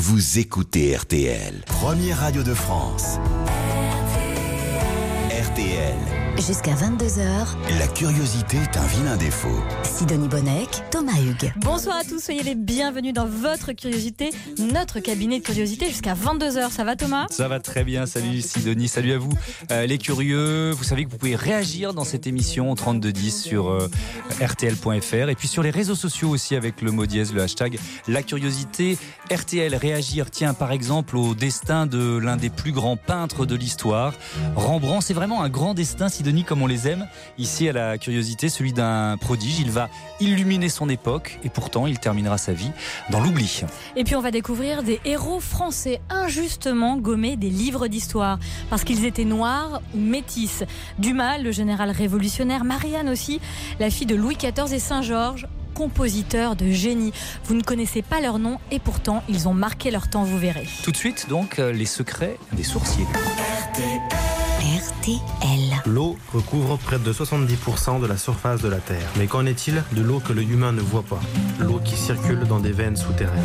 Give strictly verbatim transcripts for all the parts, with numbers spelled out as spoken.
vous écoutez R T L. Première radio de France. R T L. Jusqu'à vingt-deux heures, la curiosité est un vilain défaut. Sidonie Bonnec, Thomas Hugues. Bonsoir à tous, soyez les bienvenus dans votre curiosité, notre cabinet de curiosité jusqu'à vingt-deux heures. Ça va Thomas ? Ça va très bien, salut Sidonie, salut à vous. Euh, les curieux, vous savez que vous pouvez réagir dans cette émission au trente-deux dix sur euh, R T L point F R et puis sur les réseaux sociaux aussi avec le mot dièse, le hashtag La Curiosité. R T L réagir, tiens par exemple au destin de l'un des plus grands peintres de l'histoire, Rembrandt. C'est vraiment un grand destin, Sidonie, comme on les aime ici à La Curiosité, celui d'un prodige. Il va illuminer son époque et pourtant il terminera sa vie dans l'oubli. Et puis on va découvrir des héros français injustement gommés des livres d'histoire parce qu'ils étaient noirs ou métis. Dumas, le général révolutionnaire, Marianne aussi, la fille de Louis quatorze et Saint-Georges, compositeurs de génie. Vous ne connaissez pas leur nom et pourtant ils ont marqué leur temps, vous verrez. Tout de suite donc, les secrets des sourciers. R T L. L'eau recouvre près de soixante-dix pour cent de la surface de la Terre. Mais qu'en est-il de l'eau que l'humain ne voit pas ? L'eau qui circule dans des veines souterraines.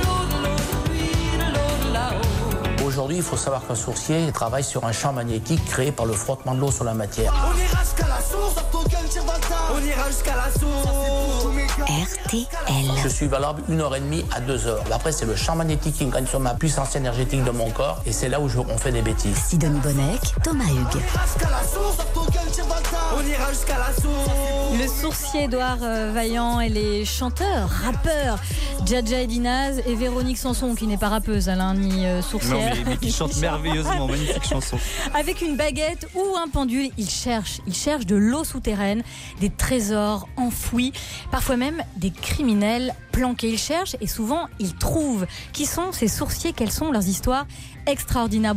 Aujourd'hui, il faut savoir qu'un sourcier travaille sur un champ magnétique créé par le frottement de l'eau sur la matière. On ira jusqu'à la source, on ira jusqu'à la source. R T L. Je suis valable une heure et demie à deux heures. Après, c'est le champ magnétique qui gagne sur ma puissance énergétique de mon corps et c'est là où je, on fait des bêtises. Sidonie Bonnec, Thomas Hugues. On ira jusqu'à la source. Le sourcier Édouard euh, Vaillant et les chanteurs, rappeurs, Dja-Dja et Dinaz et Véronique Sanson, qui n'est pas rappeuse, Alain, ni euh, sourcière. Non, mais, mais qui chante merveilleusement, magnifique chanson. Avec une baguette ou un pendule, ils cherchent, ils cherchent de l'eau souterraine, des trésors enfouis, parfois même des criminels planqués. Ils cherchent et souvent ils trouvent. Qui sont ces sourciers ? Quelles sont leurs histoires extraordinaires ?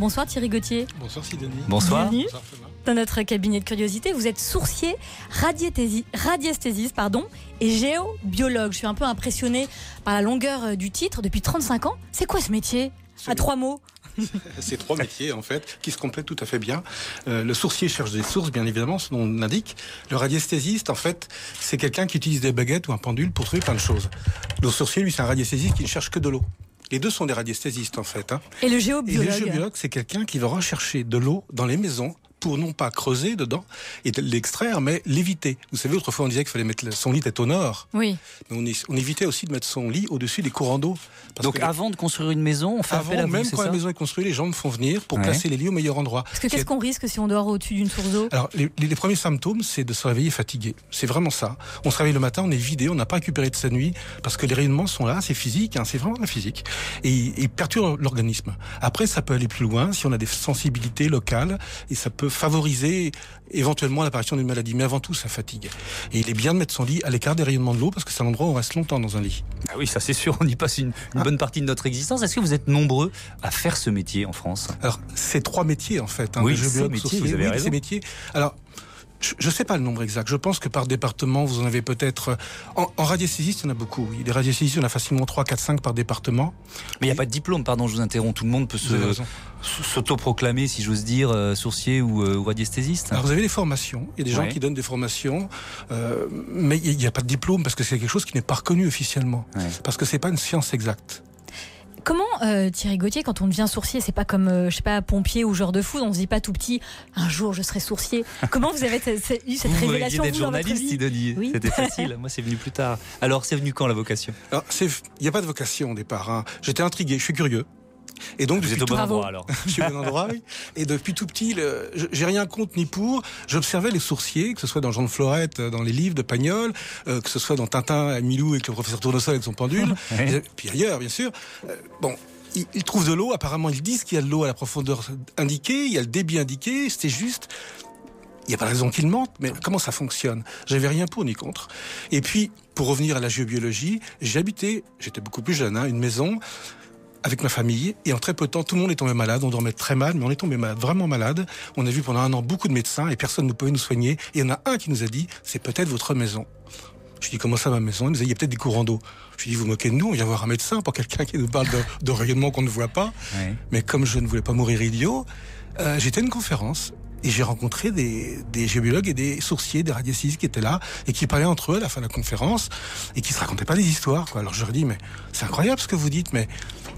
Bonsoir Thierry Gauthier. Bonsoir Sidonie. Bonsoir. Bienvenue. Bonsoir Thomas. Dans notre cabinet de curiosité, vous êtes sourcier, radiesthésiste, radiesthésiste pardon, et géobiologue. Je suis un peu impressionnée par la longueur du titre. Depuis trente-cinq ans, c'est quoi ce métier ? À trois mots. C'est trois métiers en fait qui se complètent tout à fait bien. Euh, le sourcier cherche des sources, bien évidemment, son nom l'indique. Le radiesthésiste, en fait, c'est quelqu'un qui utilise des baguettes ou un pendule pour trouver plein de choses. Le sourcier, lui, c'est un radiesthésiste qui ne cherche que de l'eau. Les deux sont des radiesthésistes en fait. Hein. Et le Et géobiologue. le géobiologue, c'est quelqu'un qui va rechercher de l'eau dans les maisons pour non pas creuser dedans et l'extraire, mais l'éviter. Vous savez, autrefois on disait qu'il fallait mettre son lit est au nord. Oui. Mais on, on évitait aussi de mettre son lit au-dessus des courants d'eau. Parce Donc que avant de construire une maison, on fait avant, appel à vous, même c'est quand ça ? la maison est construite, les gens me font venir pour Ouais. placer les lits au meilleur endroit. Parce que qu'est-ce qu'on risque si on dort au-dessus d'une source d'eau ? Alors, les, les premiers symptômes, c'est de se réveiller fatigué. C'est vraiment ça. On se réveille le matin, on est vidé, on n'a pas récupéré de sa nuit, parce que les rayonnements sont là, c'est physique, hein, c'est vraiment la physique. Et ils perturbent l'organisme. Après, ça peut aller plus loin, si on a des sensibilités locales, et ça peut favoriser éventuellement l'apparition d'une maladie. Mais avant tout, ça fatigue. Et il est bien de mettre son lit à l'écart des rayonnements de l'eau, parce que c'est un endroit où on reste longtemps dans un lit. Ah oui, ça c'est sûr, on y passe une, une Ah. bonne partie de notre existence. Est-ce que vous êtes nombreux à faire ce métier en France ? Alors, c'est trois métiers, en fait. Hein, Oui, le ces géobiologue, métiers, sourcier. vous avez Oui, raison. ces métiers. Alors, je ne sais pas le nombre exact. Je pense que par département, vous en avez peut-être... En, en radiesthésiste, il y en a beaucoup, oui. Des radiesthésistes, il y en a facilement trois, quatre, cinq par département. Mais il n'y a pas de diplôme, pardon, je vous interromps. Tout le monde peut Vous avez se, raison. s'autoproclamer, si j'ose dire, euh, sourcier ou, euh, ou radiesthésiste. Alors, vous avez des formations. Il y a des gens Ouais. qui donnent des formations. Euh, mais il n'y a pas de diplôme parce que c'est quelque chose qui n'est pas reconnu officiellement. Ouais. Parce que c'est pas une science exacte. Comment, euh, Thierry Gauthier, quand on devient sourcier, c'est pas comme, euh, je sais pas, pompier ou joueur de foot, on se dit pas tout petit, un jour je serai sourcier. Comment vous avez eu cette Vous révélation vouliez d'être vous, dans votre journaliste, vie ? Sidonie. Oui. C'était facile. Moi, c'est venu plus tard. Alors, c'est venu quand la vocation ? Alors, c'est, il n'y a pas de vocation au départ. Hein. J'étais intrigué, je suis curieux. Et donc, Vous depuis êtes au tout- bon Bravo. endroit alors. Je suis au bon endroit, oui. Et depuis tout petit, le, je- j'ai rien contre ni pour. J'observais les sourciers, que ce soit dans Jean de Florette, dans les livres de Pagnol, euh, que ce soit dans Tintin à Milou avec le professeur Tournesol avec son pendule, Ouais. et puis ailleurs, bien sûr. Euh, bon, ils, ils trouvent de l'eau. Apparemment, ils disent qu'il y a de l'eau à la profondeur indiquée, il y a le débit indiqué. C'était juste. Il n'y a pas de raison qu'ils mentent, mais comment ça fonctionne ? J'avais rien pour ni contre. Et puis, pour revenir à la géobiologie, j'ai habité, j'étais beaucoup plus jeune, hein, une maison avec ma famille, et en très peu de temps, tout le monde est tombé malade, on dormait très mal, mais on est tombé malade, vraiment malade. On a vu pendant un an beaucoup de médecins, et personne ne pouvait nous soigner, et il y en a un qui nous a dit, c'est peut-être votre maison. Je lui ai dit, comment ça, ma maison ? Il nous a dit, il y a peut-être des courants d'eau. Je lui ai dit, vous moquez de nous, on vient voir un médecin pour quelqu'un qui nous parle de, de rayonnement qu'on ne voit pas. Ouais. Mais comme je ne voulais pas mourir idiot, euh, j'étais à une conférence, et j'ai rencontré des, des géobiologues et des sourciers, des radiesthésistes qui étaient là, et qui parlaient entre eux à la fin de la conférence, et qui se racontaient pas des histoires, quoi. Alors je leur ai dit, mais c'est incroyable ce que vous dites, mais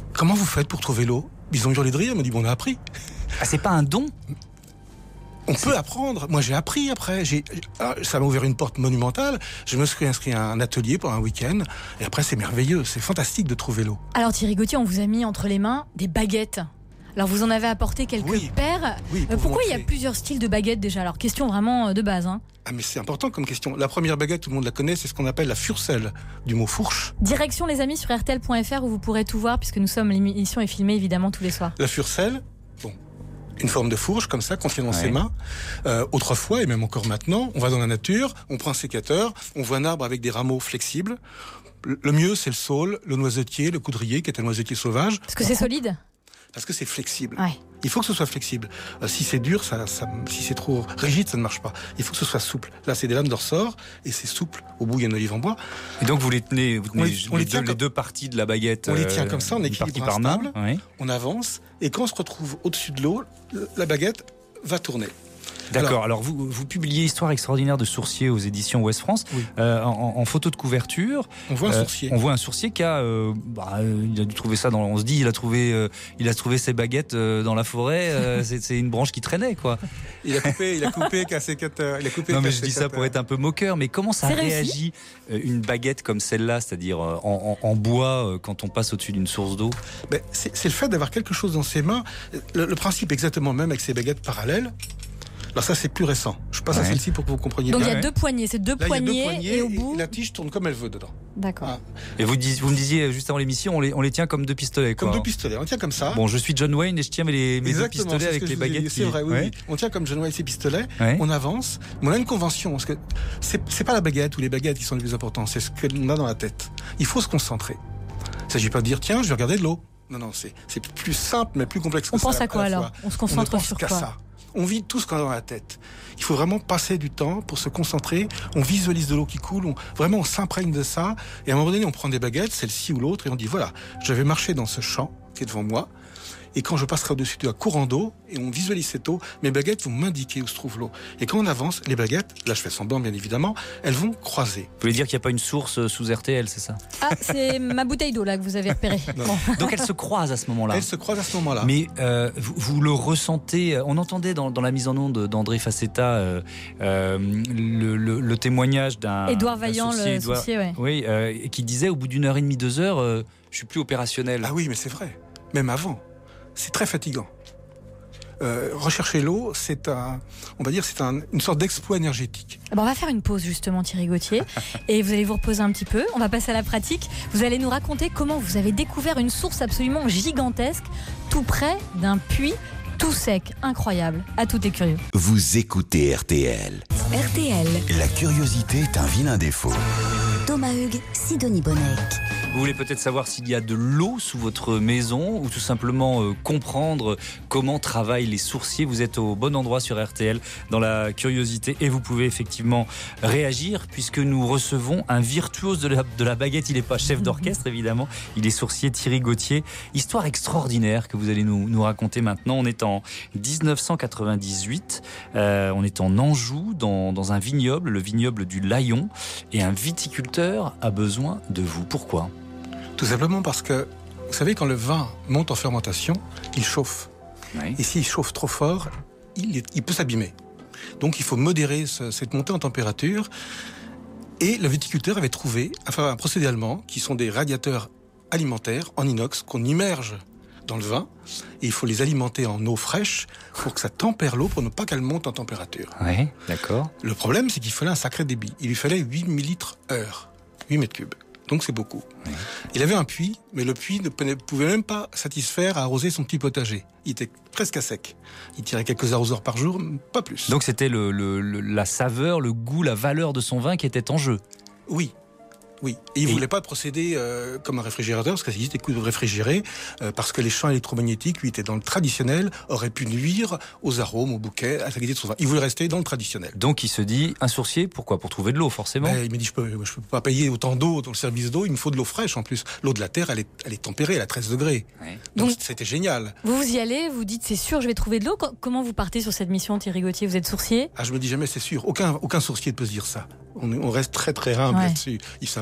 comment vous faites pour trouver l'eau? Ils ont hurlé de rire, ils m'ont dit, bon, on a appris. Ah, c'est pas un don? On peut apprendre. Moi, j'ai appris après. J'ai... Ah, ça m'a ouvert une porte monumentale. Je me suis inscrit à un atelier pour un week-end. Et après, c'est merveilleux. C'est fantastique de trouver l'eau. Alors Thierry Gauthier, on vous a mis entre les mains des baguettes. Alors vous en avez apporté quelques oui. paires. Oui, euh, pourquoi montrer. il y a plusieurs styles de baguettes déjà? Alors question vraiment de base. Hein. Ah, mais c'est important comme question. La première baguette, tout le monde la connaît, c'est ce qu'on appelle la furcelle, du mot fourche. Direction les amis sur R T L point F R où vous pourrez tout voir puisque nous sommes, l'émission est filmée évidemment tous les soirs. La furcelle, bon, une forme de fourche comme ça qu'on tient dans ouais. ses mains. Euh, autrefois, et même encore maintenant, on va dans la nature, on prend un sécateur, on voit un arbre avec des rameaux flexibles. Le mieux, c'est le saule, le noisetier, le coudrier, qui est un noisetier sauvage. Parce que c'est solide? Parce que c'est flexible. Ouais. Il faut que ce soit flexible. Euh, si c'est dur, ça, ça, si c'est trop rigide, ça ne marche pas. Il faut que ce soit souple. Là, c'est des lames de ressort et c'est souple. Au bout, il y a une olive en bois. Et donc vous les tenez, vous tenez on les, on les, les, tient deux, comme, les deux parties de la baguette. On les tient comme ça, on équilibre par main. instable. Oui. On avance et quand on se retrouve au-dessus de l'eau, la baguette va tourner. D'accord, alors, alors vous, vous publiez Histoire extraordinaire de sourcier aux éditions Ouest France. Oui. Euh, en, en photo de couverture. On voit un sourcier. Euh, on voit un sourcier qui a. Euh, bah, il a dû trouver ça dans. On se dit, il a trouvé, euh, il a trouvé ses baguettes euh, dans la forêt. Euh, c'est, c'est une branche qui traînait, quoi. Il a coupé, il a coupé qu'un sécateur. Il a coupé non, mais je dis ça pour être un peu moqueur. Mais comment ça c'est réagit réussi une baguette comme celle-là, c'est-à-dire en, en, en bois, quand on passe au-dessus d'une source d'eau? Ben, c'est, c'est le fait d'avoir quelque chose dans ses mains. Le, le principe exactement même avec ces baguettes parallèles. Alors ça, c'est plus récent. Je passe ouais. à celle-ci pour que vous compreniez Donc bien. Donc il y a deux poignées, c'est deux, Là, poignées, il y a deux poignées et au bout... Et la tige tourne comme elle veut dedans. D'accord. Ah. Et vous, dis, vous me disiez juste avant l'émission, on les, on les tient comme deux pistolets, quoi. Comme deux pistolets, on tient comme ça. Bon, je suis John Wayne et je tiens mes, mes deux pistolets avec les baguettes. Qui... C'est vrai, oui, ouais. oui. On tient comme John Wayne ses pistolets, ouais. on avance, mais on a une convention. Parce que c'est, c'est pas la baguette ou les baguettes qui sont les plus importantes, c'est ce qu'on a dans la tête. Il faut se concentrer. Il ne s'agit pas de dire, tiens, je vais regarder de l'eau. Non, non, c'est, c'est plus simple, mais plus complexe que on ça. On pense à quoi alors? On se concentre on ne pense sur qu'à quoi ça. On vit tout ce qu'on a dans la tête. Il faut vraiment passer du temps pour se concentrer. On visualise de l'eau qui coule. On, vraiment, on s'imprègne de ça. Et à un moment donné, on prend des baguettes, celle-ci ou l'autre, et on dit, voilà, je vais marcher dans ce champ qui est devant moi. Et quand je passerai au-dessus d'un courant d'eau, et on visualise cette eau, mes baguettes vont m'indiquer où se trouve l'eau. Et quand on avance, les baguettes, là je fais semblant bien évidemment, elles vont croiser. Vous voulez dire qu'il n'y a pas une source sous R T L, c'est ça? Ah, c'est ma bouteille d'eau là que vous avez repérée. Bon. Donc elles se croisent à ce moment-là. Elles se croisent à ce moment-là. Mais euh, vous, vous le ressentez, on entendait dans, dans la mise en onde d'André Facetta euh, euh, le, le, le témoignage d'un... Édouard Vaillant, sourcier, le Édouard, sourcier, ouais. Oui, euh, qui disait au bout d'une heure et demie, deux heures, euh, je suis plus opérationnel. Ah oui, mais c'est vrai. Même avant. C'est très fatigant. Euh, rechercher l'eau, c'est un, on va dire, c'est un, une sorte d'exploit énergétique. Bon, on va faire une pause justement, Thierry Gauthier, et vous allez vous reposer un petit peu. On va passer à la pratique. Vous allez nous raconter comment vous avez découvert une source absolument gigantesque, tout près d'un puits tout sec, incroyable. À tout est curieux. Vous écoutez R T L. R T L. La curiosité est un vilain défaut. Thomas Hugues, Sidonie Bonnec. Vous voulez peut-être savoir s'il y a de l'eau sous votre maison ou tout simplement euh, comprendre comment travaillent les sourciers. Vous êtes au bon endroit sur R T L dans la curiosité et vous pouvez effectivement réagir puisque nous recevons un virtuose de la, de la baguette. Il n'est pas chef d'orchestre évidemment, il est sourcier, Thierry Gauthier. Histoire extraordinaire que vous allez nous, nous raconter maintenant. On est en dix-neuf cent quatre-vingt-dix-huit, euh, on est en Anjou dans, dans un vignoble, le vignoble du Layon, et un viticulteur a besoin de vous. Pourquoi ? Tout simplement parce que, vous savez, quand le vin monte en fermentation, il chauffe. Oui. Et s'il chauffe trop fort, il, est, il peut s'abîmer. Donc il faut modérer ce, cette montée en température. Et le viticulteur avait trouvé enfin, un procédé allemand, qui sont des radiateurs alimentaires en inox qu'on immerge dans le vin. Et il faut les alimenter en eau fraîche pour que ça tempère l'eau, pour ne pas qu'elle monte en température. Oui, d'accord. Le problème, c'est qu'il fallait un sacré débit. Il lui fallait huit millilitres heure, huit mètres cubes. Donc c'est beaucoup. Oui. Il avait un puits, mais le puits ne pouvait même pas satisfaire à arroser son petit potager. Il était presque à sec. Il tirait quelques arroseurs par jour, pas plus. Donc c'était le, le, le, la saveur, le goût, la valeur de son vin qui était en jeu. Oui. Oui, et il ne voulait pas procéder euh, comme un réfrigérateur, parce qu'il existe des coups de réfrigérer, euh, parce que les champs électromagnétiques, lui, étaient dans le traditionnel, auraient pu nuire aux arômes, aux bouquets, à la qualité de son vin. Il voulait rester dans le traditionnel. Donc il se dit, un sourcier, pourquoi ? Pour trouver de l'eau, forcément. Ben, il m'a dit, je peux, je peux pas payer autant d'eau dans le service d'eau, il me faut de l'eau fraîche en plus. L'eau de la terre, elle est, elle est tempérée, elle a treize degrés. Oui. Donc, Donc c'était génial. Vous vous y allez, vous dites, c'est sûr, je vais trouver de l'eau. Comment vous partez sur cette mission, Thierry Gauthier ? Vous êtes sourcier ? Ah, je me dis jamais, c'est sûr. Aucun, aucun sourcier ne peut se dire ça. On, on reste très très humble ouais. là-dessus. C'est un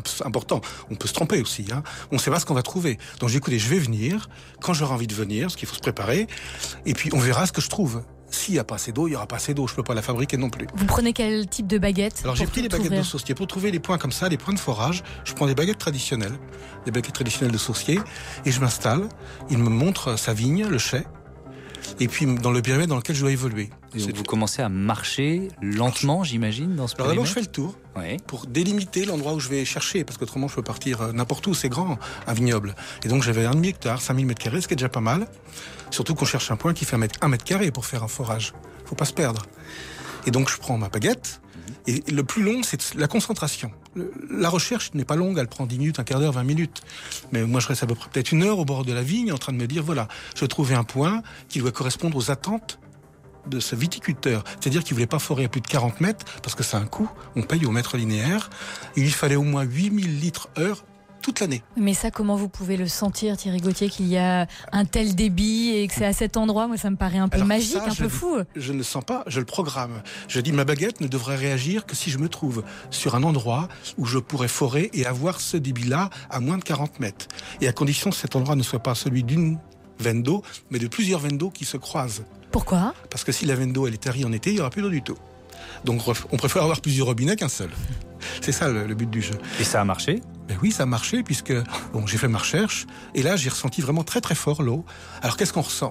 important. On peut se tromper aussi. Hein. On ne sait pas ce qu'on va trouver. Donc j'ai dit, écoutez, je vais venir quand j'aurai envie de venir, parce qu'il faut se préparer. Et puis on verra ce que je trouve. S'il n'y a pas assez d'eau, il n'y aura pas assez d'eau. Je ne peux pas la fabriquer non plus. Vous prenez quel type de baguette? Alors j'ai pris les baguettes ouvrir. de saucier. Pour trouver les points comme ça, les points de forage, je prends des baguettes traditionnelles, des baguettes traditionnelles de saucier, et je m'installe. Il me montre sa vigne, le chai, et puis dans le périmètre dans lequel je dois évoluer. Et donc vous commencez à marcher lentement, j'imagine, dans ce périmètre. Alors d'abord, je fais le tour oui. pour délimiter l'endroit où je vais chercher, parce qu'autrement, je peux partir n'importe où. C'est grand, un vignoble. Et donc j'avais un demi-hectare, cinq mille mètres carrés, ce qui est déjà pas mal. Surtout qu'on cherche un point qui fait un mètre, un mètre carré pour faire un forage. Faut pas se perdre. Et donc je prends ma baguette. Et le plus long, c'est la concentration. Le, la recherche n'est pas longue, elle prend dix minutes, un quart d'heure, vingt minutes. Mais moi, je reste à peu près peut-être une heure au bord de la vigne en train de me dire, voilà, je vais trouver un point qui doit correspondre aux attentes de ce viticulteur. C'est-à-dire qu'il ne voulait pas forer à plus de quarante mètres, parce que c'est un coût, on paye au mètre linéaire. Il lui fallait au moins huit mille litres heure toute l'année. Mais ça, comment vous pouvez le sentir, Thierry Gauthier, qu'il y a un tel débit et que c'est à cet endroit? Moi, ça me paraît un peu Alors magique, ça, un peu je, fou. Je ne le sens pas, je le programme. Je dis, ma baguette ne devrait réagir que si je me trouve sur un endroit où je pourrais forer et avoir ce débit-là à moins de quarante mètres. Et à condition que cet endroit ne soit pas celui d'une veine d'eau, mais de plusieurs veines d'eau qui se croisent. Pourquoi? Parce que si la veine d'eau, elle est tarie en été, il n'y aura plus d'eau du tout. Donc, on préfère avoir plusieurs robinets qu'un seul. C'est ça le, le but du jeu. Et ça a marché? Ben oui, ça a marché, puisque bon, j'ai fait ma recherche, et là, j'ai ressenti vraiment très très fort l'eau. Alors, qu'est-ce qu'on ressent?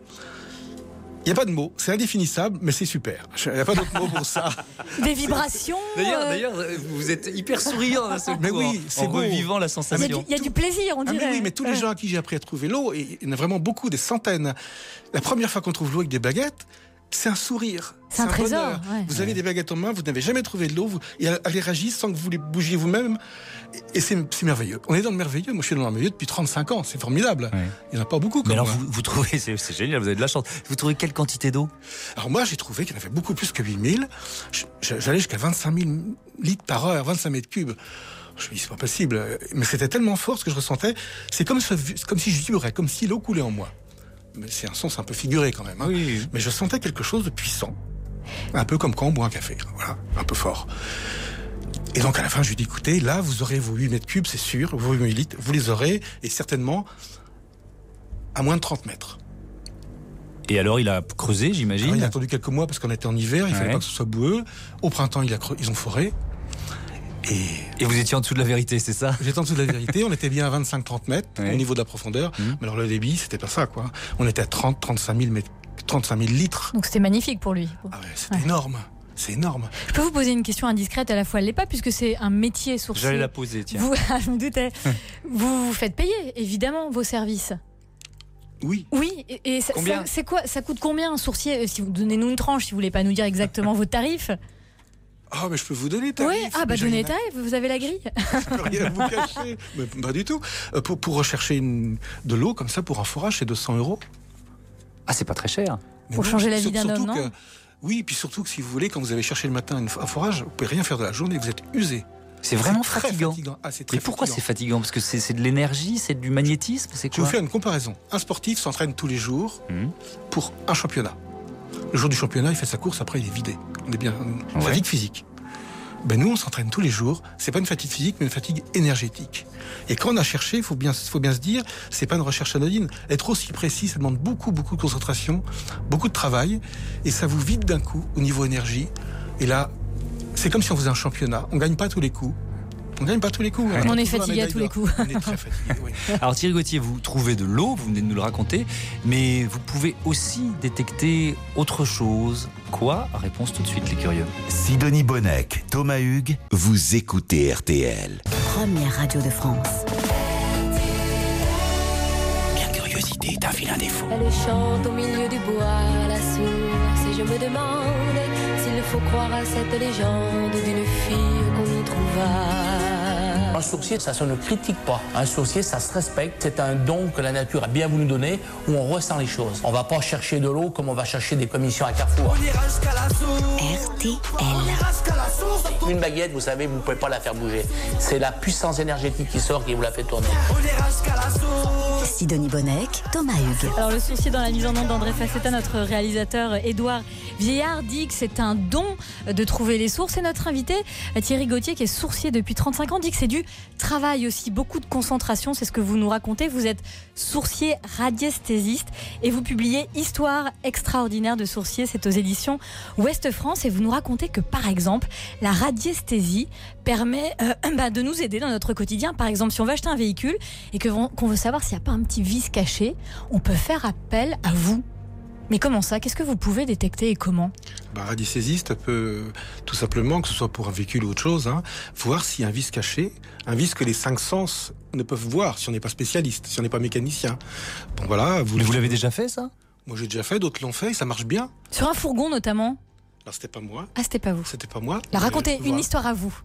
Il n'y a pas de mots, c'est indéfinissable, mais c'est super. Il n'y a pas d'autre mot pour ça. Des vibrations. D'ailleurs, euh... d'ailleurs, vous êtes hyper souriant d'un seul coup, mais oui, en, en revivant la sensation. Il y a du, du plaisir, on dirait. Ah mais oui, mais tous les gens à qui j'ai appris à trouver l'eau, et il y en a vraiment beaucoup, des centaines. La première fois qu'on trouve l'eau avec des baguettes, c'est un sourire. C'est, c'est un, un trésor. Ouais. Vous avez des baguettes en main, vous n'avez jamais trouvé de l'eau, vous, et elle, elle réagit sans que vous les bougiez vous-même. Et, et c'est, c'est merveilleux. On est dans le merveilleux. Moi, je suis dans le merveilleux depuis trente-cinq ans. C'est formidable. Ouais. Il n'y en a pas beaucoup. Comme Mais alors, moi. Vous, vous trouvez, c'est, c'est génial, vous avez de la chance. Vous trouvez quelle quantité d'eau? Alors moi, j'ai trouvé qu'il y en avait beaucoup plus que huit mille. J'allais jusqu'à vingt-cinq mille litres par heure, vingt-cinq mètres cubes. Je me dis, c'est pas possible. Mais c'était tellement fort ce que je ressentais. C'est comme, ce, comme si je vibrais, comme si l'eau coulait en moi. Mais c'est un sens un peu figuré quand même. Hein. Oui. Mais je sentais quelque chose de puissant. Un peu comme quand on boit un café. Voilà, un peu fort. Et donc à la fin, je lui dis, écoutez, là, vous aurez vos huit mètres cubes, c'est sûr, vos huit litres, vous les aurez, et certainement à moins de trente mètres. Et alors, il a creusé, j'imagine? Alors, il a attendu quelques mois parce qu'on était en hiver, il ne ouais. fallait pas que ce soit boueux. Au printemps, il a creux... ils ont foré. Et... et vous étiez en dessous de la vérité, c'est ça? J'étais en dessous de la vérité, on était bien à vingt-cinq à trente mètres ouais. au niveau de la profondeur. Mmh. Mais alors le débit, c'était pas ça, quoi. On était à trente à trente-cinq mille mètres. trente-cinq mille litres. Donc c'était magnifique pour lui. Ah ouais, c'était ouais. énorme. C'est énorme. Je peux vous poser une question indiscrète, à la fois elle l'est pas, puisque c'est un métier sourcier. J'allais la poser, tiens. Vous, je me doutais. Vous vous faites payer, évidemment, vos services. Oui. Oui, et, et ça, combien ça, c'est quoi, ça coûte combien un sourcier? Si vous donnez-nous une tranche, si vous voulez pas nous dire exactement vos tarifs. Ah, mais je peux vous donner tarif. Oui, ah bah donnez tarif, vous avez la grille. Je peux rien vous cacher. Mais pas du tout. Pour, pour rechercher une, de l'eau comme ça pour un forage, c'est deux cents euros. Ah, c'est pas très cher. Mais pour non, changer la vie d'un homme, non que, oui, puis surtout que si vous voulez, quand vous avez cherché le matin un forage, vous pouvez rien faire de la journée, vous êtes usé. C'est vraiment c'est fatigant. fatigant. Ah, c'est très Et pourquoi fatigant. c'est fatigant? Parce que c'est, c'est de l'énergie, c'est du magnétisme, c'est quoi? Je vais vous faire une comparaison. Un sportif s'entraîne tous les jours mmh. pour un championnat. Le jour du championnat, il fait sa course, après il est vidé. On est bien une ouais. fatigue physique. Ben nous, on s'entraîne tous les jours. C'est pas une fatigue physique, mais une fatigue énergétique. Et quand on a cherché, il faut bien, faut bien se dire, c'est pas une recherche anodine. Être aussi précis, ça demande beaucoup, beaucoup de concentration, beaucoup de travail, et ça vous vide d'un coup au niveau énergie. Et là, c'est comme si on faisait un championnat. On gagne pas tous les coups. On gagne pas tous les coups. On, on est fatigué à tous les coups. On est très fatigué, oui. Alors Thierry Gauthier, vous trouvez de l'eau, vous venez de nous le raconter, mais vous pouvez aussi détecter autre chose. Quoi? Réponse tout de suite, les curieux. Sidonie Bonnec, Thomas Hugues, vous écoutez R T L. Première radio de France. La curiosité est un vilain défaut. Elle chante au milieu du bois, la source, et je me demande s'il faut croire à cette légende d'une fille qu'on y trouva. Un sourcier, ça se ne critique pas. Un sourcier, ça se respecte. C'est un don que la nature a bien voulu donner, où on ressent les choses. On va pas chercher de l'eau comme on va chercher des commissions à Carrefour. R T L. Une baguette, vous savez, vous ne pouvez pas la faire bouger. C'est la puissance énergétique qui sort qui vous la fait tourner. Sidonie Bonnec, Thomas Hugues. Alors le sourcier dans la mise en onde d'André Facetta, notre réalisateur Édouard Vieillard dit que c'est un don de trouver les sources. Et notre invité Thierry Gauthier, qui est sourcier depuis trente-cinq ans, dit que c'est du travail aussi, beaucoup de concentration. C'est ce que vous nous racontez. Vous êtes sourcier radiesthésiste et vous publiez Histoire extraordinaire de sourcier. C'est aux éditions Ouest France. Et vous nous racontez que par exemple, la radiesthésie permet euh, bah, de nous aider dans notre quotidien. Par exemple, si on veut acheter un véhicule et que, qu'on veut savoir s'il n'y a pas un petit vice caché, on peut faire appel à vous. Mais comment ça ? Qu'est-ce que vous pouvez détecter et comment ? Bah, radiesthésiste peut tout simplement, que ce soit pour un véhicule ou autre chose, hein, voir s'il y a un vice caché, un vice que les cinq sens ne peuvent voir si on n'est pas spécialiste, si on n'est pas mécanicien. Bon voilà. Vous Mais vous l'avez déjà fait, ça ? Moi j'ai déjà fait, d'autres l'ont fait et ça marche bien. Sur un fourgon notamment ? Alors c'était pas moi. Ah, c'était pas vous. C'était pas moi. Alors racontez une voilà. histoire à vous.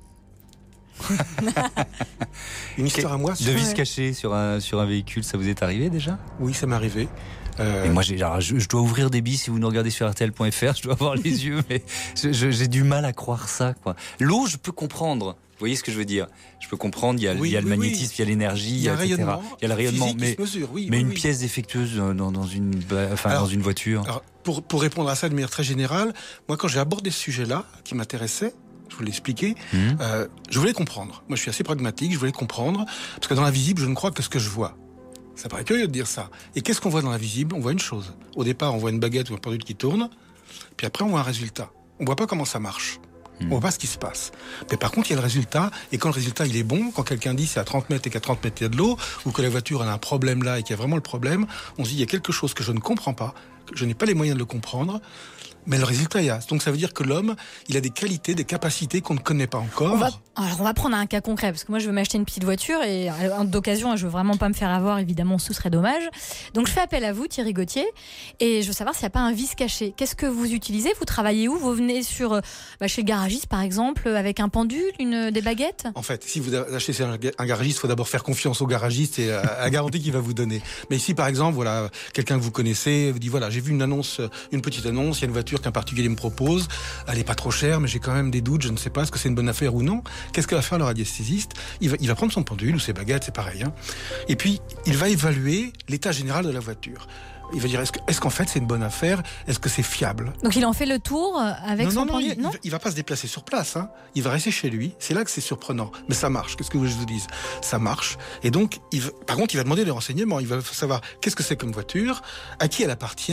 Une histoire à moi. De vis caché sur un, sur un véhicule, ça vous est arrivé déjà ? Oui, ça m'est arrivé. Euh... Et moi, j'ai, alors, je, je dois ouvrir des billes si vous nous regardez sur R T L point F R. Je dois avoir les yeux, mais je, je, j'ai du mal à croire ça, quoi. L'eau, je peux comprendre. Vous voyez ce que je veux dire ? Je peux comprendre. Il y a, oui, il y a le oui, magnétisme, oui. il y a l'énergie, il y a, et cetera. Il y a le rayonnement, mais, mesure, oui, mais oui, une oui. pièce défectueuse dans, dans une, enfin, alors, dans une voiture. Alors, pour, pour répondre à ça de manière très générale, moi, quand j'ai abordé ce sujet-là, qui m'intéressait, je vous l'ai expliqué, mmh. euh, je voulais comprendre. Moi, je suis assez pragmatique, je voulais comprendre, parce que dans l'invisible, je ne crois que ce que je vois. Ça paraît curieux de dire ça. Et qu'est-ce qu'on voit dans l'invisible ? On voit une chose. Au départ, on voit une baguette ou un pendule qui tourne, puis après, on voit un résultat. On voit pas comment ça marche. Mmh. On voit pas ce qui se passe. Mais par contre, il y a le résultat, et quand le résultat, il est bon, quand quelqu'un dit c'est à trente mètres et qu'à trente mètres, il y a de l'eau, ou que la voiture, elle a un problème là, et qu'il y a vraiment le problème, on se dit, il y a quelque chose que je ne comprends pas, que je n'ai pas les moyens de le comprendre, mais le résultat, il y a. Donc ça veut dire que l'homme, il a des qualités, des capacités qu'on ne connaît pas encore. On va, alors on va prendre un cas concret, parce que moi je veux m'acheter une petite voiture, et d'occasion, je veux vraiment pas me faire avoir, évidemment, ce serait dommage. Donc je fais appel à vous, Thierry Gauthier, et je veux savoir s'il n'y a pas un vice caché. Qu'est-ce que vous utilisez ? Vous travaillez où ? Vous venez sur, bah, chez le garagiste, par exemple, avec un pendule, une, des baguettes ? En fait, si vous achetez chez un garagiste, il faut d'abord faire confiance au garagiste et à la garantie qu'il va vous donner. Mais ici, par exemple, voilà, quelqu'un que vous connaissez vous dit, voilà, j'ai vu une annonce, une petite annonce, il y a une voiture qu'un particulier me propose, elle est pas trop chère, mais j'ai quand même des doutes, je ne sais pas, est-ce que c'est une bonne affaire ou non ? Qu'est-ce que va faire le radiesthésiste ? il va, il va prendre son pendule ou ses baguettes, c'est pareil, hein, et puis il va évaluer l'état général de la voiture. Il va dire, est-ce, que, est-ce qu'en fait c'est une bonne affaire ? Est-ce que c'est fiable ? Donc il en fait le tour avec non, son non, pendule ? il, non, il va pas se déplacer sur place, hein. Il va rester chez lui. C'est là que c'est surprenant. Mais ça marche. Qu'est-ce que je vous dise ? Ça marche. Et donc, il va, par contre, il va demander des renseignements. Il va savoir qu'est-ce que c'est comme voiture, à qui elle appartient,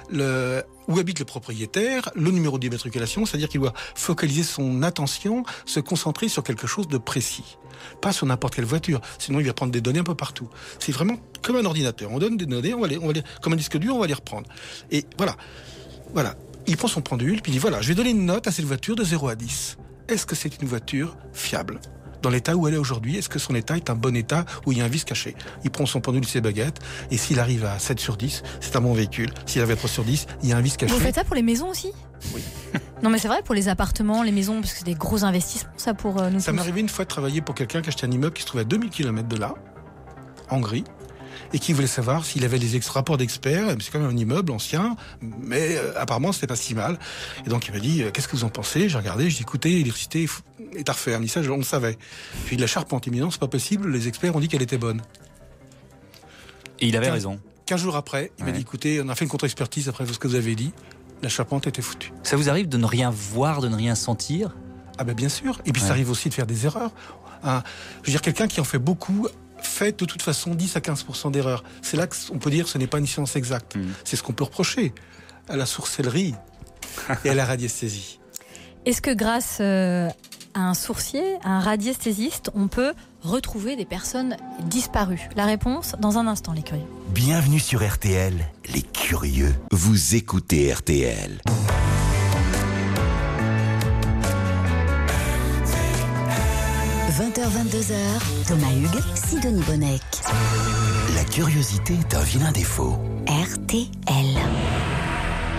le, où habite le propriétaire, le numéro d'immatriculation. C'est-à-dire qu'il doit focaliser son attention, se concentrer sur quelque chose de précis. Pas sur n'importe quelle voiture. Sinon, il va prendre des données un peu partout. C'est vraiment comme un ordinateur. On donne des données, on va les, on va les, comme un disque dur, on va les reprendre. Et voilà. Voilà. Il prend son pendule, puis il dit, voilà, je vais donner une note à cette voiture de zéro à dix. Est-ce que c'est une voiture fiable ? Dans l'état où elle est aujourd'hui, est-ce que son état est un bon état où il y a un vice caché ? Il prend son pendule, ses baguettes, et s'il arrive à sept sur dix, c'est un bon véhicule. S'il arrive à trois sur dix, il y a un vice caché. Vous faites ça pour les maisons aussi ? Oui. Non mais c'est vrai, pour les appartements, les maisons, parce que c'est des gros investissements, ça, pour euh, nous. Ça m'est arrivé une fois de travailler pour quelqu'un qui achetait un immeuble qui se trouvait à deux mille kilomètres de là, en Hongrie, et qui voulait savoir s'il avait des ex- rapports d'experts. C'est quand même un immeuble ancien, mais euh, apparemment c'était pas si mal. Et donc il m'a dit, euh, qu'est-ce que vous en pensez ? J'ai regardé, j'ai dit, écoutez, l'électricité est à refaire. Il me dit ça, on le savait. Puis de la charpente, il m'a dit, non, c'est pas possible, les experts ont dit qu'elle était bonne. Et il avait quinze, raison. Quinze jours après, il ouais. m'a dit, écoutez, on a fait une contre-expertise après ce que vous avez dit, la charpente était foutue. Ça vous arrive de ne rien voir, de ne rien sentir ? Ah ben bien sûr. Et puis ouais. ça arrive aussi de faire des erreurs. Hein, je veux dire, quelqu'un qui en fait beaucoup fait de toute façon dix à quinze pour cent d'erreurs. C'est là qu'on peut dire que ce n'est pas une science exacte. Mmh. C'est ce qu'on peut reprocher à la sorcellerie et à la radiesthésie. Est-ce que grâce euh, à un sourcier, à un radiesthésiste, on peut retrouver des personnes disparues ? La réponse dans un instant, les curieux. Bienvenue sur R T L, les curieux. Vous écoutez R T L. vingt heures vingt-deux heures, Thomas Hugues, Sidonie Bonnec. La curiosité est un vilain défaut. R T L.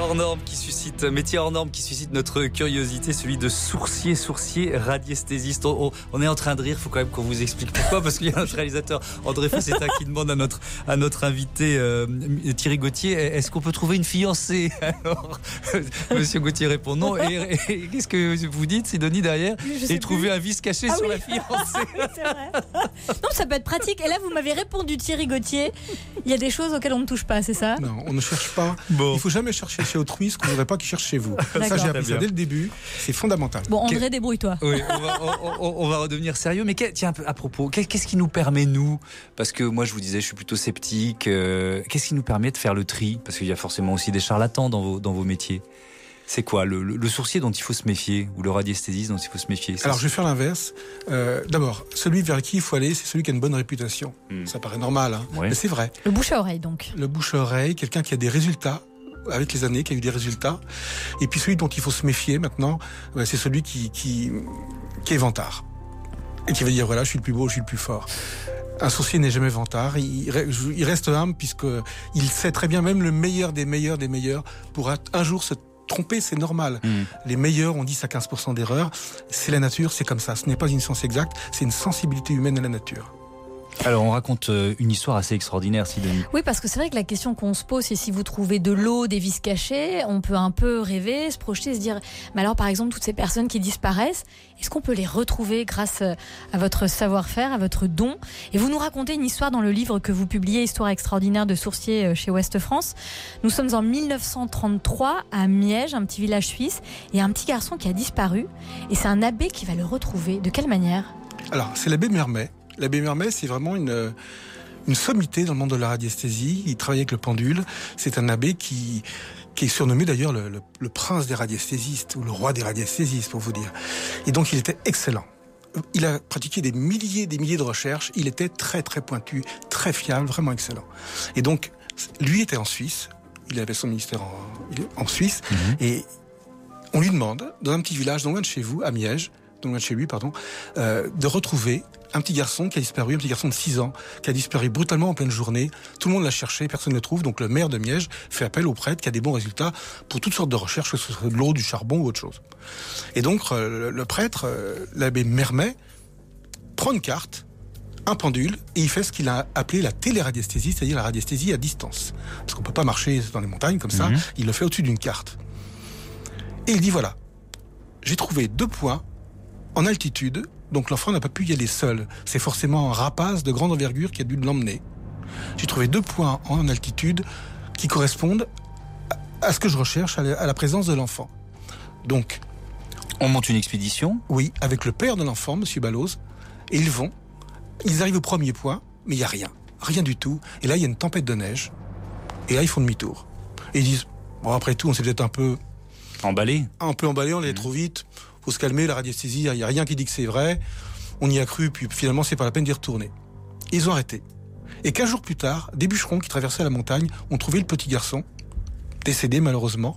hors norme qui suscite, métier hors norme qui suscite notre curiosité, celui de sourcier, sourcier, radiesthésiste. On, on, on est en train de rire, il faut quand même qu'on vous explique pourquoi, parce qu'il y a notre réalisateur André Fossetta qui demande à notre, à notre invité euh, Thierry Gauthier, est-ce qu'on peut trouver une fiancée? Alors, Monsieur Gauthier répond non. Et, et, et qu'est-ce que vous dites, Sidonie, derrière? Et trouver un vice caché ah sur oui. la fiancée. C'est vrai. Non, ça peut être pratique. Et là, vous m'avez répondu, Thierry Gauthier, il y a des choses auxquelles on ne touche pas, c'est ça? Non, on ne cherche pas. Bon. Il ne faut jamais chercher chez autrui ce qu'on ne voudrait pas qu'il cherche chez vous. D'accord. Ça, j'ai appris ça dès le début. C'est fondamental. Bon, André, débrouille-toi. Oui, on va, on, on va redevenir sérieux. Mais tiens, à propos, qu'est-ce qui nous permet, nous, parce que moi, je vous disais, je suis plutôt sceptique, euh, qu'est-ce qui nous permet de faire le tri? Parce qu'il y a forcément aussi des charlatans dans vos, dans vos métiers. C'est quoi le, le, le sourcier dont il faut se méfier ou le radiesthésiste dont il faut se méfier? Alors je vais faire l'inverse. Euh, d'abord, celui vers qui il faut aller, c'est celui qui a une bonne réputation. Mmh. Ça paraît normal, hein, ouais. mais c'est vrai. Le bouche à oreille donc. Le bouche à oreille, quelqu'un qui a des résultats avec les années, qui a eu des résultats. Et puis celui dont il faut se méfier maintenant, bah, c'est celui qui, qui, qui est vantard. Et qui va dire voilà, je suis le plus beau, je suis le plus fort. Un sourcier n'est jamais vantard, il, il reste humble puisqu'il sait très bien, même le meilleur des meilleurs des meilleurs pourra un jour se tromper, c'est normal. Mmh. Les meilleurs ont dix à quinze pour cent d'erreurs. C'est la nature, c'est comme ça. Ce n'est pas une science exacte, c'est une sensibilité humaine à la nature. Alors, on raconte une histoire assez extraordinaire, Sidonie. Oui, parce que c'est vrai que la question qu'on se pose, c'est si vous trouvez de l'eau, des vices cachés, on peut un peu rêver, se projeter, se dire, mais alors par exemple, toutes ces personnes qui disparaissent, est-ce qu'on peut les retrouver grâce à votre savoir-faire, à votre don? Et vous nous racontez une histoire dans le livre que vous publiez, Histoire extraordinaire de sourcier chez Ouest France. Nous sommes en mille neuf cent trente-trois à Miège, un petit village suisse, et un petit garçon qui a disparu, et c'est un abbé qui va le retrouver. De quelle manière? Alors, c'est l'abbé Mermet. L'abbé Mermet, c'est vraiment une, une sommité dans le monde de la radiesthésie. Il travaille avec le pendule. C'est un abbé qui, qui est surnommé d'ailleurs le, le, le prince des radiesthésistes, ou le roi des radiesthésistes, pour vous dire. Et donc, il était excellent. Il a pratiqué des milliers et des milliers de recherches. Il était très, très pointu, très fiable, vraiment excellent. Et donc, lui était en Suisse. Il avait son ministère en, en Suisse. Mmh. Et on lui demande, dans un petit village, non loin de chez vous, à Miège, non loin de chez lui, pardon, euh, de retrouver un petit garçon qui a disparu, un petit garçon de six ans, qui a disparu brutalement en pleine journée. Tout le monde l'a cherché, personne ne le trouve. Donc le maire de Miège fait appel au prêtre qui a des bons résultats pour toutes sortes de recherches, que ce soit de l'eau, du charbon ou autre chose. Et donc euh, le prêtre, euh, l'abbé Mermet, prend une carte, un pendule, et il fait ce qu'il a appelé la téléradiesthésie, c'est-à-dire la radiesthésie à distance. Parce qu'on peut pas marcher dans les montagnes comme ça, mmh. il le fait au-dessus d'une carte. Et il dit voilà, j'ai trouvé deux points en altitude. Donc l'enfant n'a pas pu y aller seul. C'est forcément un rapace de grande envergure qui a dû l'emmener. J'ai trouvé deux points en altitude qui correspondent à ce que je recherche, à la présence de l'enfant. Donc, on monte une expédition? Oui, avec le père de l'enfant, Monsieur Balloz, et ils vont. Ils arrivent au premier point, mais il n'y a rien. Rien du tout. Et là, il y a une tempête de neige. Et là, ils font demi-tour. Et ils disent, bon, après tout, on s'est peut-être un peu... Emballé Un peu emballé, on allait mmh. trop vite. Faut se calmer, la radiesthésie, il n'y a rien qui dit que c'est vrai. On y a cru, puis finalement, c'est pas la peine d'y retourner. Et ils ont arrêté. Et quinze jours plus tard, des bûcherons qui traversaient la montagne ont trouvé le petit garçon, décédé malheureusement.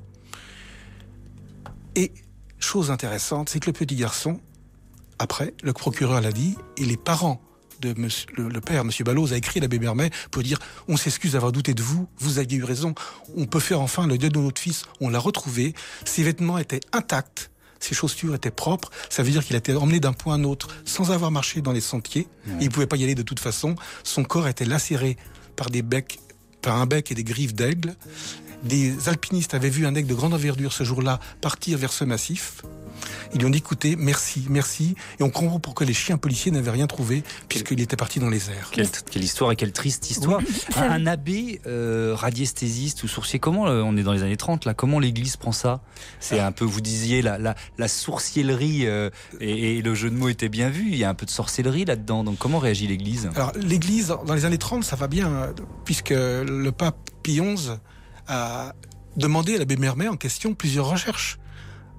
Et, chose intéressante, c'est que le petit garçon, après, le procureur l'a dit, et les parents de monsieur, le, le père, Monsieur Balloz, a écrit à l'abbé Mermet pour dire « On s'excuse d'avoir douté de vous, vous aviez eu raison, on peut faire enfin le deuil de notre fils, on l'a retrouvé, ses vêtements étaient intacts, ses chaussures étaient propres, ça veut dire qu'il a été emmené d'un point à un autre sans avoir marché dans les sentiers. Ouais. Il ne pouvait pas y aller de toute façon. Son corps était lacéré par des becs, par un bec et des griffes d'aigle. Des alpinistes avaient vu un aigle de grande envergure ce jour-là partir vers ce massif. Ils lui ont dit écoutez, merci, merci. Et on comprend pourquoi les chiens policiers n'avaient rien trouvé puisqu'il était parti dans les airs. Quelle, quelle histoire et quelle triste histoire. Oui. Un, un abbé euh, radiesthésiste ou sourcier, comment euh, on est dans les années trente là, comment l'Église prend ça? C'est ah. un peu, vous disiez, la, la, la sourcierie euh, et, et le jeu de mots était bien vu. Il y a un peu de sorcellerie là-dedans. Donc comment réagit l'Église? Alors l'Église, dans les années trente, ça va bien puisque le pape Pie onze a demandé à l'abbé Mermet en question plusieurs recherches.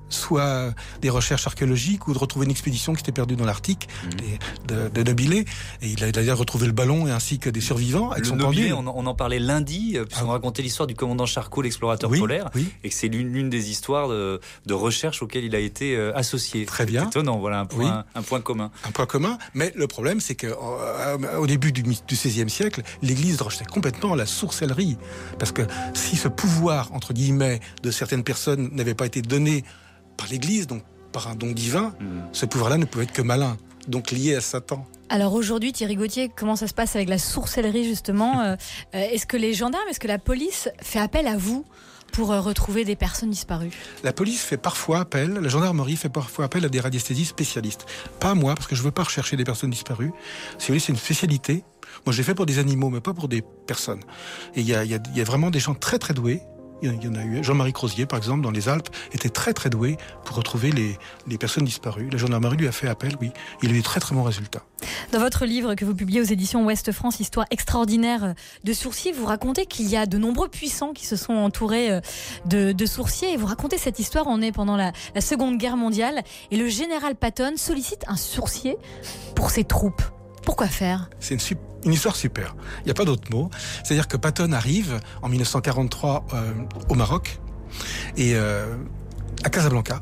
soit des recherches archéologiques ou de retrouver une expédition qui s'était perdue dans l'Arctique, mmh. de, de Nobilet. Et il a d'ailleurs retrouvé le ballon et ainsi que des survivants avec le son Nobilet, pendule. on, on en parlait lundi, puisqu'on ah. racontait l'histoire du commandant Charcot, l'explorateur oui, polaire, oui. et que c'est l'une, l'une des histoires de, de recherche auxquelles il a été euh, associé. Très bien. C'est étonnant, voilà un point, oui. un point commun. Un point commun, mais le problème, c'est que euh, au début du, du seizième siècle, l'Église rejetait complètement la sorcellerie. Parce que si ce pouvoir, entre guillemets, de certaines personnes n'avait pas été donné par l'Église, donc par un don divin, mmh. ce pouvoir-là ne pouvait être que malin, donc lié à Satan. Alors aujourd'hui, Thierry Gauthier, comment ça se passe avec la sorcellerie justement euh, Est-ce que les gendarmes, est-ce que la police fait appel à vous pour euh, retrouver des personnes disparues? La police fait parfois appel, la gendarmerie fait parfois appel à des radiesthésistes spécialistes. Pas moi, parce que je ne veux pas rechercher des personnes disparues. Si vous voulez, c'est une spécialité. Moi, je l'ai fait pour des animaux, mais pas pour des personnes. Et il y a, y a, y a vraiment des gens très très doués. Il y en a eu. Jean-Marie Crozier, par exemple, dans les Alpes, était très très doué pour retrouver les, les personnes disparues. La gendarmerie lui a fait appel, oui. Il a eu de très très bons résultats. Dans votre livre que vous publiez aux éditions Ouest France, Histoire extraordinaire de sourciers, vous racontez qu'il y a de nombreux puissants qui se sont entourés de, de sourciers. Et vous racontez cette histoire, on est pendant la, la Seconde Guerre mondiale. Et le général Patton sollicite un sourcier pour ses troupes. Pourquoi faire ? C'est une, super, une histoire super. Il n'y a pas d'autre mot. C'est-à-dire que Patton arrive en dix-neuf cent quarante-trois euh, au Maroc et euh, à Casablanca.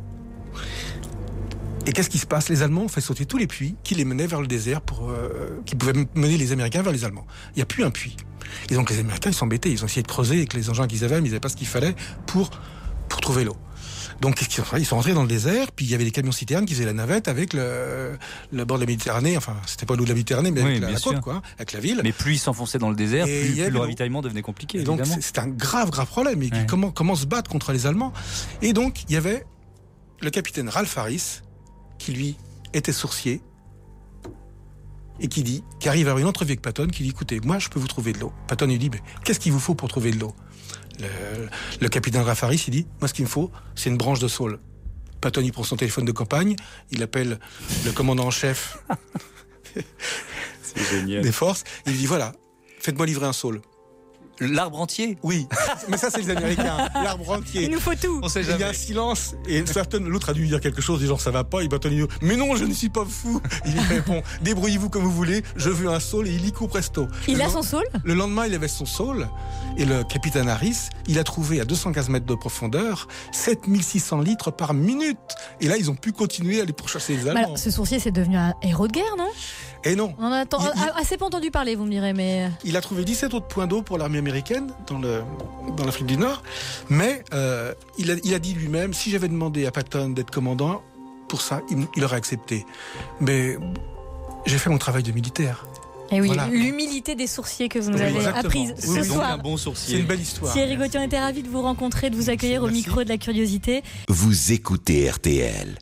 Et qu'est-ce qui se passe ? Les Allemands ont fait sauter tous les puits qui les menaient vers le désert, pour, euh, qui pouvaient mener les Américains vers les Allemands. Il n'y a plus un puits. Et donc les Américains, ils s'embêtaient. Ils ont essayé de creuser avec les engins qu'ils avaient, mais ils n'avaient pas ce qu'il fallait pour, pour trouver l'eau. Donc, qu'est-ce qu'ils ont fait ? Ils sont rentrés dans le désert, puis il y avait des camions-citernes qui faisaient la navette avec le, le bord de la Méditerranée. Enfin, c'était pas l'eau de la Méditerranée, mais oui, avec la, la côte, quoi, avec la ville. Mais plus ils s'enfonçaient dans le désert, et plus, plus le l'eau. ravitaillement devenait compliqué. Et donc, évidemment. c'est, c'est un grave, grave problème. Et ouais. comment, comment se battre contre les Allemands ? Et donc, il y avait le capitaine Ralph Harris, qui lui était sourcier, et qui dit, qui arrive à avoir une entrevue avec Patton, qui dit, écoutez, moi, je peux vous trouver de l'eau. Patton lui dit, mais qu'est-ce qu'il vous faut pour trouver de l'eau ? le, le capitaine Ralph Harris, il dit, moi, ce qu'il me faut, c'est une branche de saule. Patton, il prend son téléphone de campagne, il appelle le commandant en chef c'est génial. des forces, il lui dit, voilà, faites-moi livrer un saule. L'arbre entier ? Oui, mais ça c'est les Américains, l'arbre entier. Il nous faut tout. On sait jamais. Il y a un silence et certain, l'autre a dû lui dire quelque chose, les gens ça va pas, il Patton il dit, mais non, je ne suis pas fou. Il lui répond, débrouillez-vous comme vous voulez, je veux un saule, et il y court presto. Il le a son saule ? Le lendemain, il avait son saule et le capitaine Harris, il a trouvé à deux cent quinze mètres de profondeur sept mille six cents litres par minute. Et là, ils ont pu continuer à aller pourchasser les Allemands. Alors, ce sourcier, c'est devenu un héros de guerre, non ? Et non. On en a il, il, assez pas entendu parler, vous me direz, mais... Il a trouvé dix-sept autres points d'eau pour l'armée américaine dans, le, dans l'Afrique du Nord, mais euh, il, a, il a dit lui-même, si j'avais demandé à Patton d'être commandant, pour ça, il, il aurait accepté. Mais j'ai fait mon travail de militaire. Et oui, voilà. L'humilité des sourciers que vous nous oui, avez exactement. apprise oui, ce oui, soir. Un bon sourcier. C'est une belle histoire. Thierry Gauthier, on était ravis de vous rencontrer, de vous accueillir Merci. Au micro de la curiosité. Vous écoutez R T L.